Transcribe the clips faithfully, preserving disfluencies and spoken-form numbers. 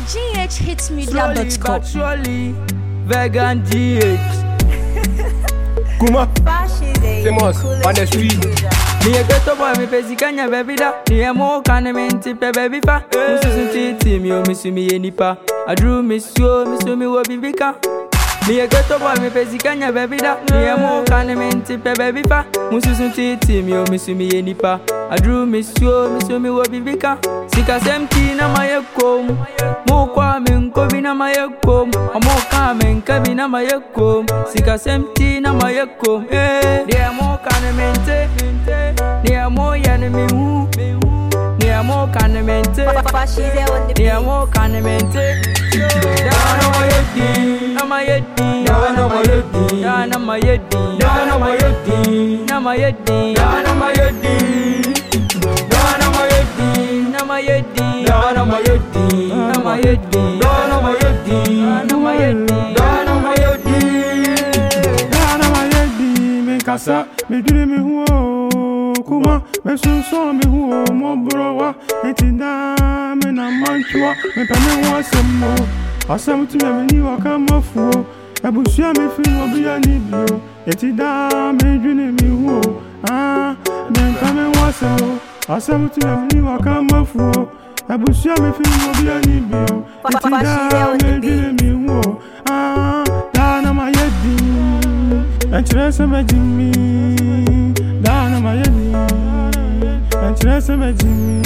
G H hits media dot com. Surely, vegan G H. Kuma, famous on the street. Me a ghetto boy, me pesi kanya baby da. Me a mo kane me ntipe baby fa. Mususu titi mi o misu mi yenipa. I drew me so, misu mi wo bibika. Me a ghetto boy, me pesi kanya baby da. Me a mo kane me ntipe baby fa. Mususu titi mi o misu mi yenipa. I drew me so, misu mi wo bibika. Sika semti na mayekom. Mo kwa me nkobi na mayekom. Mo ka me nkabi na mayekom. Sika semti na mayekom. Eh, dia mo kane mente. Dia mo yane mi hu. Dia mo kane mente. Dia mo kane mente. Dana mayedi, na mayedi, dana mayedi, dana mayedi, dana mayedi, na mayedi, dana mayedi, dana mayedi, na mayedi, dana mayedi, na mayedi, dana mayedi, dana mayedi, dana mayedi, dana mayedi, me kasa, me dure me huo, kuma, me sunso me huo, mo browa, etinda me na manchua, me pame wa semo, asem tu me ni wa kama fuo, ebusia me fi obi ani bio, etinda me dure me huo, ah, me pame wa semo, asem tu me ni wa kama fuo, ebusia me fi obi ani bio, etinda me dure me huo, ah, dana mayedi, entrese me jimi, dana mayedi, entrese me jimi.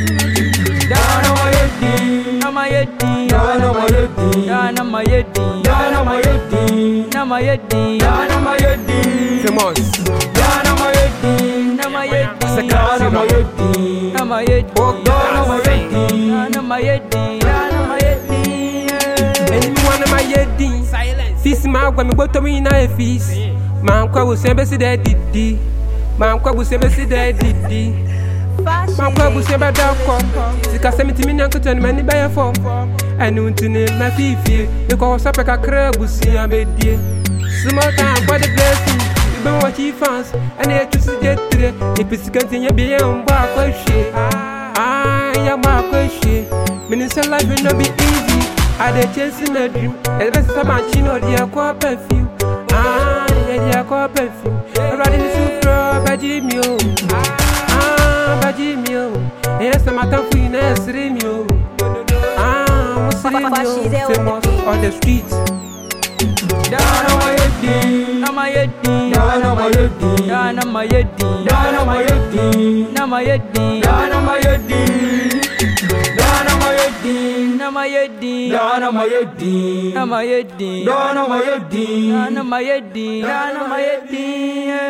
Dana mayedi, na mayedi, dana mayedi, dana mayedi, dana mayedi, na mayedi, dana mayedi, famous. Dana mayedi, na mayedi, dana mayedi, na mayedi, dana mayedi, dana mayedi, dana mayedi. Anyone mayedi, silence. Fis ma kwa mi boto mi na efis. Man kwa bu sembe si de didi. Man kwa bu sembe si de didi. Man kwa bu sembe da ko. Sika semiti mi nyankuta ni mani baye fo. Enu ntine ma fifi. E ko so pe kakra busi amedie. Small time for the blessing. You been watching fans and e tu si de tre. E pisikanti nya bi e mba akwahwe. Ah, ya ma akwahwe. Minister life will not be easy. I dey chasing my dream. The best of my chin or the aqua perfume. Ah, the aqua perfume. Riding the super, baji me oh. Ah, baji me oh. Yes, I'm a tough for you, yes, Remio. Ah, what's the name? Famous on the streets. Dana mayedi, na mayedi, dana mayedi, dana mayedi, dana mayedi, na mayedi, dana mayedi, dana mayedi, na mayedi, dana mayedi, na mayedi, dana mayedi, dana mayedi, dana mayedi.